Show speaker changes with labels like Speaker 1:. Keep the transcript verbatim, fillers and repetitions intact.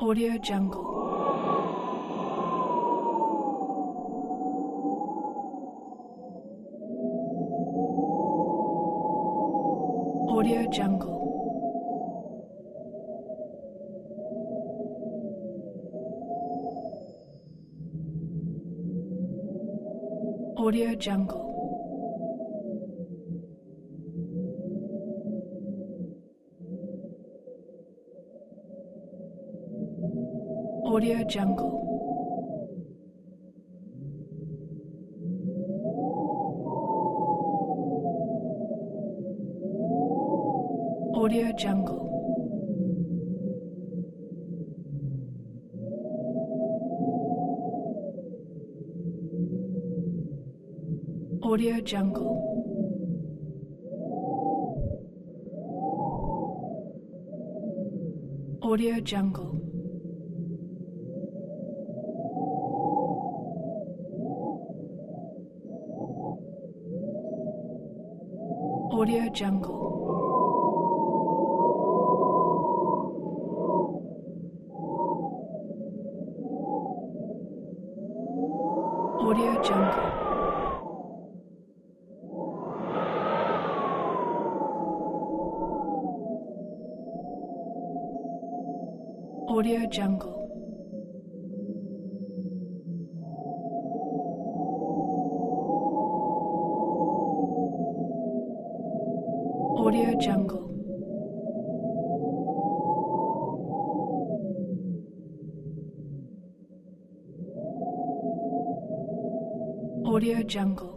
Speaker 1: Audio Jungle. Audio Jungle. Audio Jungle. Audio Jungle. Audio Jungle. Audio Jungle. Audio Jungle. Audio Jungle. Audio Jungle. Audio Jungle. Audio Jungle. Audio Jungle.